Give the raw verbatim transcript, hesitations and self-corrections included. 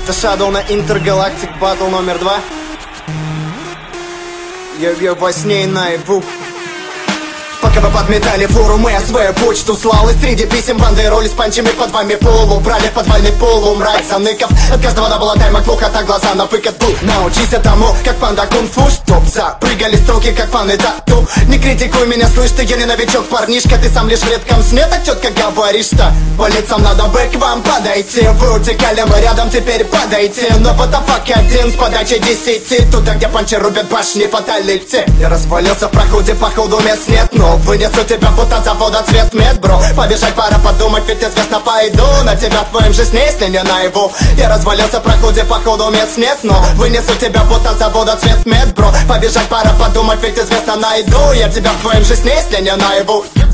Это Shadow на Intergalactic Battle номер два. Я во сне и наяву. Пока вы подметали форумы, я свою почту слал. И среди писем бандероли с панчами под вами полу. Брали в подвальный полу, мрак заныков. От каждого дабла тайма плохо, так глаза на выкат был. Научись этому, как панда кунг-фу. Чтоб запрыгали строки, как фаны тату. Не критикуй меня, слышь, ты я не новичок, парнишка. Ты сам лишь в редком сне, так четко говоришь, что по лицам надо бы к вам подойти. В вертикале мы рядом, теперь падайте. Но потопак один с подачи десяти. Туда, где панчи рубят башни, фаталити. Я развалился в проходе, походу мест нет, но вынесу тебя, будто завода цвет мед, бро. Побежать пора подумать, ведь известно пойду на тебя в твоем жизни, если не наяву. Я развалился в проходе, походу мест нет, но вынесу тебя, будто завода цвет мед, бро. Побежать пора подумать, ведь известно найду я тебя в твоем жизни, если не наяву.